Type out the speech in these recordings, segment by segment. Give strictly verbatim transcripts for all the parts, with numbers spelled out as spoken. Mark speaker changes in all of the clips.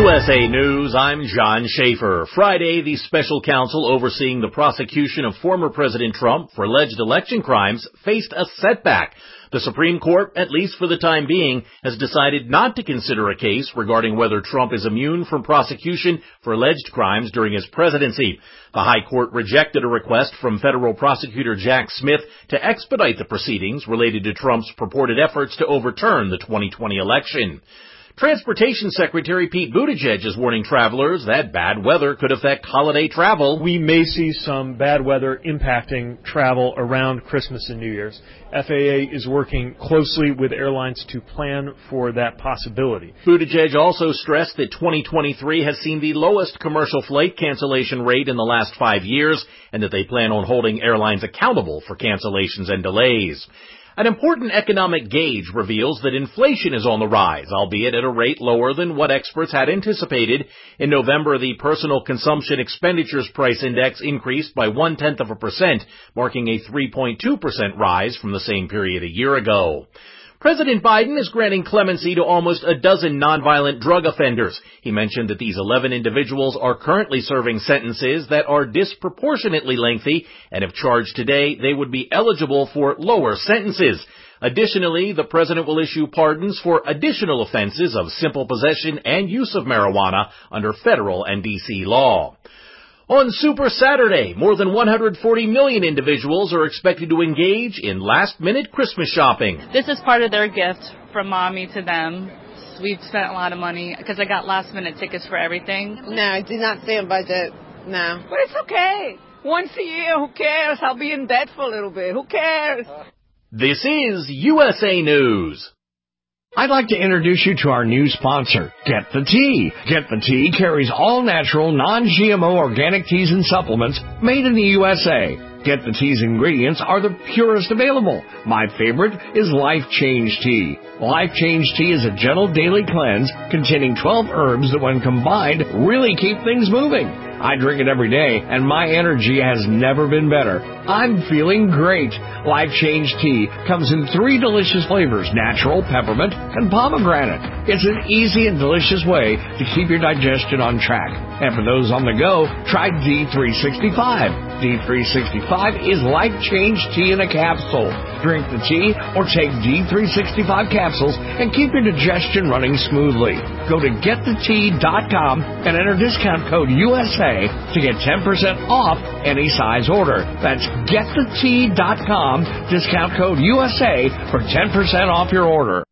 Speaker 1: S A News, I'm John Schaefer. Friday, the special counsel overseeing the prosecution of former President Trump for alleged election crimes faced a setback. The Supreme Court, at least for the time being, has decided not to consider a case regarding whether Trump is immune from prosecution for alleged crimes during his presidency. The High Court rejected a request from federal prosecutor Jack Smith to expedite the proceedings related to Trump's purported efforts to overturn the twenty twenty election. Transportation Secretary Pete Buttigieg is warning travelers that bad weather could affect holiday travel.
Speaker 2: We may see some bad weather impacting travel around Christmas and New Year's. F A A is working closely with airlines to plan for that possibility.
Speaker 1: Buttigieg also stressed that twenty twenty-three has seen the lowest commercial flight cancellation rate in the last five years and that they plan on holding airlines accountable for cancellations and delays. An important economic gauge reveals that inflation is on the rise, albeit at a rate lower than what experts had anticipated. In November, the Personal Consumption Expenditures Price Index increased by one-tenth of a percent, marking a three point two percent rise from the same period a year ago. President Biden is granting clemency to almost a dozen nonviolent drug offenders. He mentioned that these eleven individuals are currently serving sentences that are disproportionately lengthy, and if charged today, they would be eligible for lower sentences. Additionally, the president will issue pardons for additional offenses of simple possession and use of marijuana under federal and D C law. On Super Saturday, more than one hundred forty million individuals are expected to engage in last-minute Christmas shopping.
Speaker 3: This is part of their gift from Mommy to them. We've spent a lot of money because I got last-minute tickets for everything.
Speaker 4: No, I did not stay on budget. No.
Speaker 5: But it's okay. Once a year, who cares? I'll be in debt for a little bit. Who cares?
Speaker 1: This is U S A News.
Speaker 6: I'd like to introduce you to our new sponsor, Get the Tea. Get the Tea carries all natural, non-G M O organic teas and supplements made in the U S A. Get the Tea's ingredients are the purest available. My favorite is Life Change Tea. Life Change Tea is a gentle daily cleanse containing twelve herbs that when combined really keep things moving. I drink it every day, and my energy has never been better. I'm feeling great. Life Change Tea comes in three delicious flavors, natural, peppermint, and pomegranate. It's an easy and delicious way to keep your digestion on track. And for those on the go, try D three sixty-five. D three sixty-five is Life Change Tea in a capsule. Drink the tea or take D three sixty-five capsules and keep your digestion running smoothly. Go to get the tea dot com and enter discount code U S A to get ten percent off any size order. That's get the tea dot com, discount code U S A for ten percent off your order.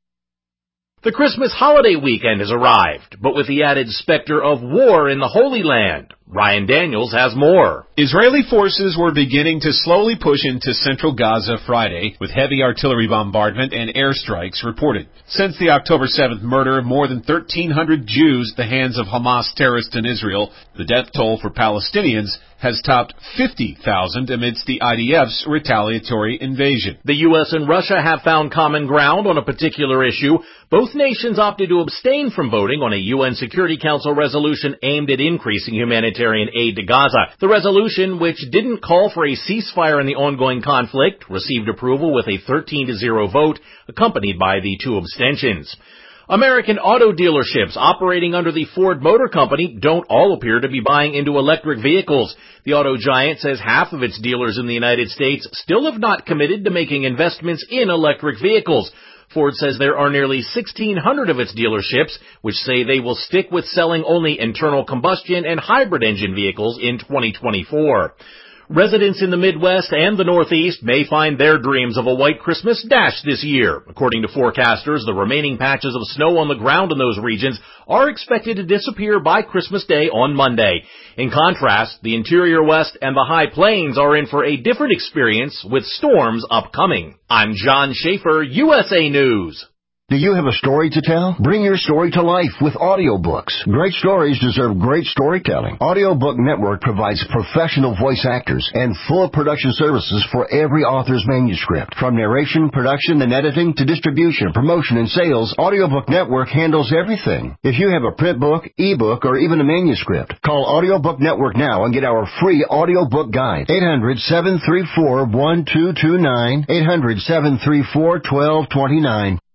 Speaker 1: The Christmas holiday weekend has arrived, but with the added specter of war in the Holy Land. Ryan Daniels has more.
Speaker 7: Israeli forces were beginning to slowly push into central Gaza Friday, with heavy artillery bombardment and airstrikes reported. Since the October seventh murder of more than thirteen hundred Jews at the hands of Hamas terrorists in Israel, the death toll for Palestinians has topped fifty thousand amidst the I D F's retaliatory invasion.
Speaker 1: The U S and Russia have found common ground on a particular issue. Both nations opted to abstain from voting on a U N Security Council resolution aimed at increasing humanitarian aid to Gaza. The resolution, which didn't call for a ceasefire in the ongoing conflict, received approval with a thirteen to zero vote, accompanied by the two abstentions. American auto dealerships operating under the Ford Motor Company don't all appear to be buying into electric vehicles. The auto giant says half of its dealers in the United States still have not committed to making investments in electric vehicles. Ford says there are nearly sixteen hundred of its dealerships which say they will stick with selling only internal combustion and hybrid engine vehicles in twenty twenty-four. Residents in the Midwest and the Northeast may find their dreams of a white Christmas dashed this year. According to forecasters, the remaining patches of snow on the ground in those regions are expected to disappear by Christmas Day on Monday. In contrast, the interior West and the High Plains are in for a different experience with storms upcoming. I'm John Schaefer, U S A News.
Speaker 8: Do you have a story to tell? Bring your story to life with audiobooks. Great stories deserve great storytelling. Audiobook Network provides professional voice actors and full production services for every author's manuscript. From narration, production, and editing to distribution, promotion, and sales, Audiobook Network handles everything. If you have a print book, ebook, or even a manuscript, call Audiobook Network now and get our free audiobook guide. eight hundred, seven three four, one two two nine, eight hundred, seven three four, one two two nine.